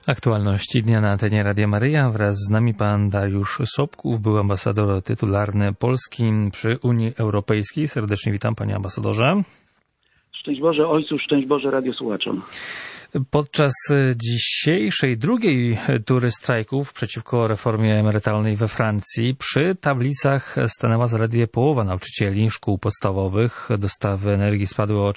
Aktualności dnia na antenie Radia Maryja. Wraz z nami pan Dariusz Sobków, był ambasador tytularny Polski przy Unii Europejskiej. Serdecznie witam, panie ambasadorze. Szczęść Boże Ojcu, szczęść Boże radiosłuchaczom. Podczas dzisiejszej drugiej tury strajków przeciwko reformie emerytalnej we Francji przy tablicach stanęła zaledwie połowa nauczycieli szkół podstawowych. Dostawy energii spadły o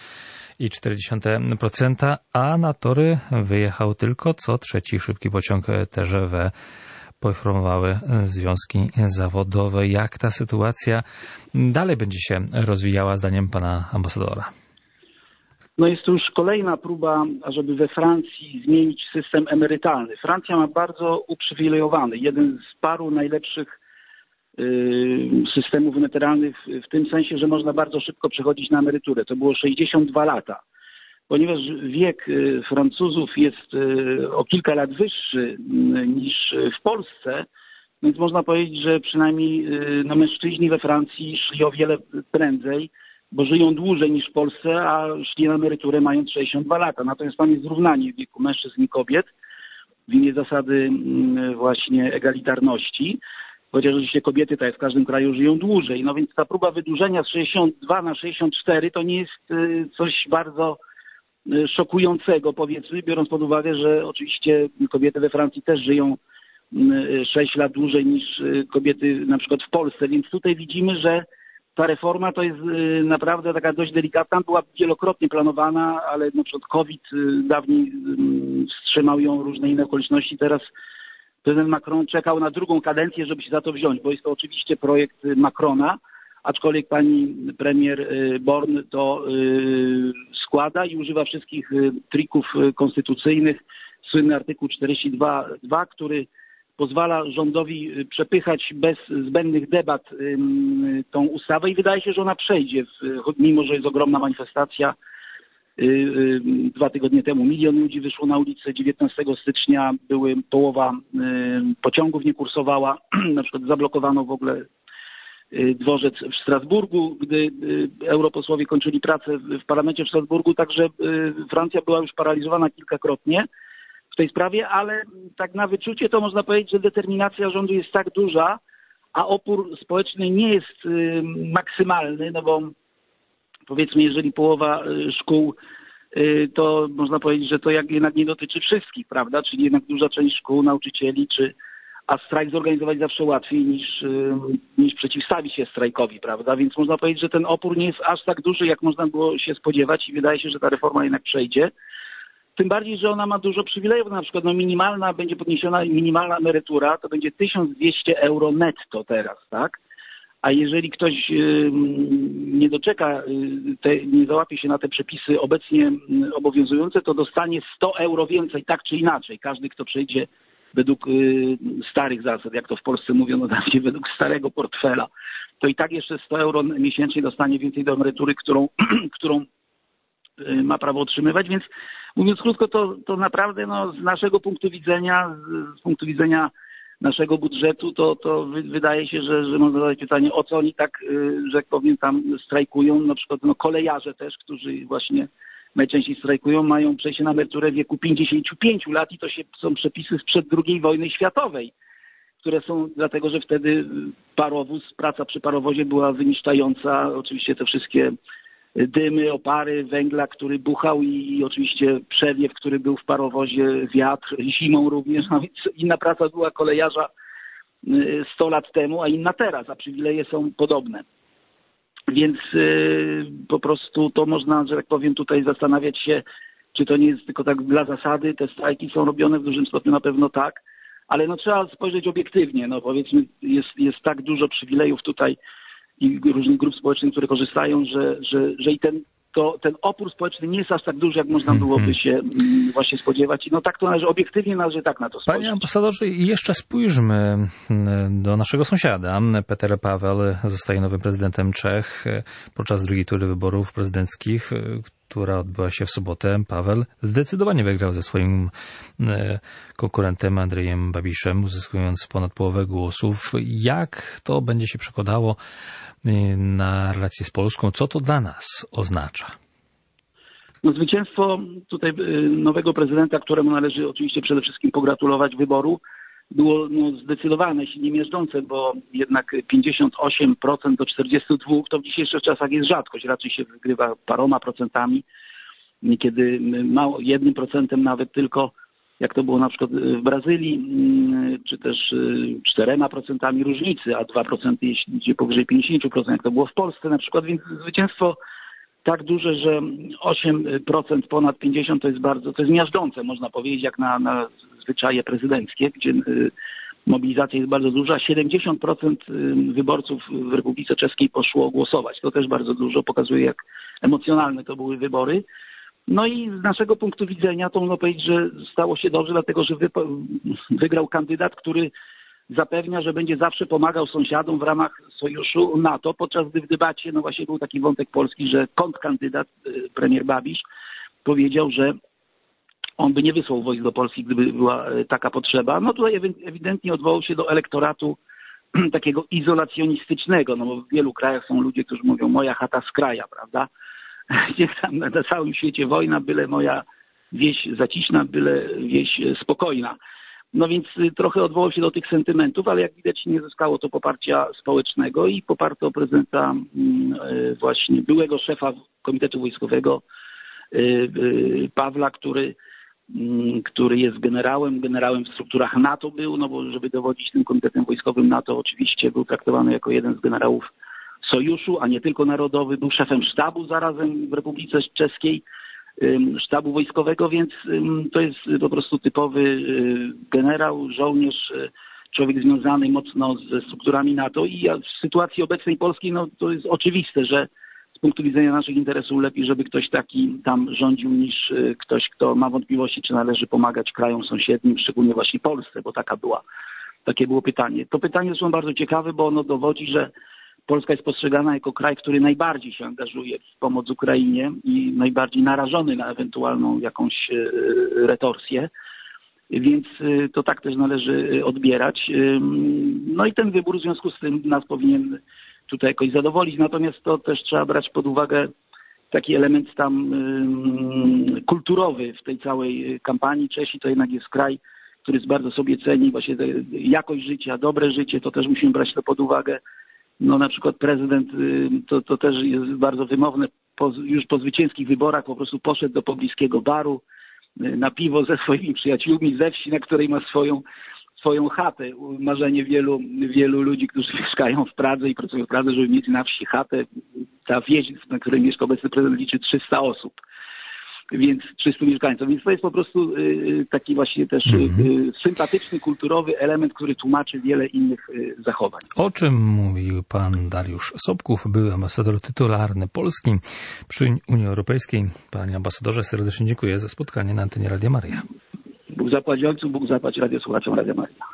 4,4%, a na tory wyjechał tylko co trzeci szybki pociąg TGV, poinformowały związki zawodowe. Jak ta sytuacja dalej będzie się rozwijała zdaniem pana ambasadora? No jest to już kolejna próba, ażeby we Francji zmienić system emerytalny. Francja ma bardzo uprzywilejowany, jeden z paru najlepszych systemów emerytalnych w tym sensie, że można bardzo szybko przechodzić na emeryturę. To było 62 lata. Ponieważ wiek Francuzów jest o kilka lat wyższy niż w Polsce, więc można powiedzieć, że przynajmniej mężczyźni we Francji szli o wiele prędzej, bo żyją dłużej niż w Polsce, a szli na emeryturę mając 62 lata. Natomiast tam jest zrównanie wieku mężczyzn i kobiet w imię zasady właśnie egalitarności. Chociaż oczywiście kobiety, tak jak w każdym kraju, żyją dłużej. No więc ta próba wydłużenia z 62 na 64 to nie jest coś bardzo szokującego, powiedzmy, biorąc pod uwagę, że oczywiście kobiety we Francji też żyją 6 lat dłużej niż kobiety na przykład w Polsce. Więc tutaj widzimy, że ta reforma to jest naprawdę taka dość delikatna, była wielokrotnie planowana, ale na przykład COVID dawniej wstrzymał ją, różne inne okoliczności. Teraz prezydent Macron czekał na drugą kadencję, żeby się za to wziąć, bo jest to oczywiście projekt Macrona, aczkolwiek pani premier Born to składa i używa wszystkich trików konstytucyjnych. Słynny artykuł 42.2, który pozwala rządowi przepychać bez zbędnych debat tą ustawę i wydaje się, że ona przejdzie, mimo że jest ogromna manifestacja. 2 tygodnie temu 1 milion ludzi wyszło na ulicę, 19 stycznia połowa pociągów nie kursowała, na przykład zablokowano w ogóle dworzec w Strasburgu, gdy europosłowie kończyli pracę w parlamencie w Strasburgu, także Francja była już paraliżowana kilkakrotnie w tej sprawie, ale tak na wyczucie to można powiedzieć, że determinacja rządu jest tak duża, a opór społeczny nie jest maksymalny, no bo powiedzmy, jeżeli połowa szkół, to można powiedzieć, że to jednak nie dotyczy wszystkich, prawda? Czyli jednak duża część szkół, nauczycieli, a strajk zorganizować zawsze łatwiej niż przeciwstawić się strajkowi, prawda? Więc można powiedzieć, że ten opór nie jest aż tak duży, jak można było się spodziewać i wydaje się, że ta reforma jednak przejdzie. Tym bardziej, że ona ma dużo przywilejów, na przykład będzie podniesiona minimalna emerytura, to będzie 1200 euro netto teraz, tak? A jeżeli ktoś nie doczeka, nie załapie się na te przepisy obecnie obowiązujące, to dostanie 100 euro więcej, tak czy inaczej. Każdy, kto przejdzie według starych zasad, jak to w Polsce mówiono dawniej, według starego portfela, to i tak jeszcze 100 euro miesięcznie dostanie więcej do emerytury, którą ma prawo otrzymywać. Więc mówiąc krótko, to naprawdę z naszego punktu widzenia, z punktu widzenia naszego budżetu, to wydaje się, że można zadać pytanie, o co oni tak, że jak powiem, tam strajkują. Na przykład kolejarze też, którzy właśnie najczęściej strajkują, mają przejście na emeryturę w wieku 55 lat i to są przepisy sprzed II wojny światowej, które są dlatego, że wtedy praca przy parowozie była wyniszczająca. Oczywiście te wszystkie dymy, opary, węgla, który buchał i oczywiście przewiew, który był w parowozie, wiatr, zimą również. No więc inna praca była kolejarza 100 lat temu, a inna teraz, a przywileje są podobne. Więc po prostu to można, że tak powiem, tutaj zastanawiać się, czy to nie jest tylko tak dla zasady. Te strajki są robione w dużym stopniu, na pewno tak, ale trzeba spojrzeć obiektywnie. Powiedzmy, jest tak dużo przywilejów tutaj i różnych grup społecznych, które korzystają, że i ten opór społeczny nie jest aż tak duży, jak można byłoby się właśnie spodziewać. I tak to obiektywnie należy tak na to spojrzeć. Panie ambasadorze, jeszcze spójrzmy do naszego sąsiada. Peter Paweł zostaje nowym prezydentem Czech podczas drugiej tury wyborów prezydenckich, która odbyła się w sobotę. Paweł zdecydowanie wygrał ze swoim konkurentem Andrejem Babišem, uzyskując ponad połowę głosów. Jak to będzie się przekładało na relacje z Polską? Co to dla nas oznacza? No, zwycięstwo tutaj nowego prezydenta, któremu należy oczywiście przede wszystkim pogratulować wyboru, było zdecydowane, jeśli nie miażdżące, bo jednak 58% do 42% to w dzisiejszych czasach jest rzadkość. Raczej się wygrywa paroma procentami, niekiedy 1% nawet tylko, jak to było na przykład w Brazylii, czy też 4% różnicy, a 2% jeśli idzie powyżej 50%, jak to było w Polsce na przykład, więc zwycięstwo tak duże, że 8% ponad 50% to jest miażdżące, można powiedzieć, jak na zwyczaje prezydenckie, gdzie mobilizacja jest bardzo duża. 70% wyborców w Republice Czeskiej poszło głosować. To też bardzo dużo, pokazuje, jak emocjonalne to były wybory. No i z naszego punktu widzenia to można powiedzieć, że stało się dobrze, dlatego że wygrał kandydat, który zapewnia, że będzie zawsze pomagał sąsiadom w ramach sojuszu NATO, podczas gdy w debacie no właśnie był taki wątek polski, że kontrkandydat, premier Babiš, powiedział, że on by nie wysłał wojsk do Polski, gdyby była taka potrzeba. No tutaj ewidentnie odwołał się do elektoratu takiego izolacjonistycznego, no bo w wielu krajach są ludzie, którzy mówią moja chata z kraja, prawda? Niech tam na całym świecie wojna, byle moja wieś zaciszna, byle wieś spokojna. No więc trochę odwołał się do tych sentymentów, ale jak widać nie zyskało to poparcia społecznego i poparto prezydenta właśnie byłego szefa Komitetu Wojskowego Pawła, który jest generałem w strukturach NATO był, no bo żeby dowodzić tym Komitetem Wojskowym NATO oczywiście był traktowany jako jeden z generałów sojuszu, a nie tylko narodowy. Był szefem sztabu zarazem w Republice Czeskiej, sztabu wojskowego, więc to jest po prostu typowy generał, żołnierz, człowiek związany mocno ze strukturami NATO i w sytuacji obecnej Polski no to jest oczywiste, że z punktu widzenia naszych interesów lepiej, żeby ktoś taki tam rządził niż ktoś, kto ma wątpliwości, czy należy pomagać krajom sąsiednim, szczególnie właśnie Polsce, bo takie było pytanie. To pytanie zresztą bardzo ciekawe, bo ono dowodzi, że Polska jest postrzegana jako kraj, który najbardziej się angażuje w pomoc Ukrainie i najbardziej narażony na ewentualną jakąś retorsję, więc to tak też należy odbierać. No i ten wybór w związku z tym nas powinien tutaj jakoś zadowolić, natomiast to też trzeba brać pod uwagę taki element tam kulturowy w tej całej kampanii. Czesi to jednak jest kraj, który bardzo sobie ceni właśnie jakość życia, dobre życie, to też musimy brać to pod uwagę. No na przykład prezydent, to też jest bardzo wymowne, już po zwycięskich wyborach po prostu poszedł do pobliskiego baru na piwo ze swoimi przyjaciółmi ze wsi, na której ma swoją chatę. Marzenie wielu ludzi, którzy mieszkają w Pradze i pracują w Pradze, żeby mieć na wsi chatę. Ta wieś, na której mieszka obecny prezydent, liczy 300 osób. Więc 300 mieszkańców. Więc to jest po prostu taki właśnie też sympatyczny, kulturowy element, który tłumaczy wiele innych zachowań. O czym mówił pan Dariusz Sobków, były ambasador tytularny Polski przy Unii Europejskiej. Panie ambasadorze, serdecznie dziękuję za spotkanie na antenie Radia Maryja. Bóg zapłać ojcu, Bóg zapłać radiosłuchaczom Radia Maryja.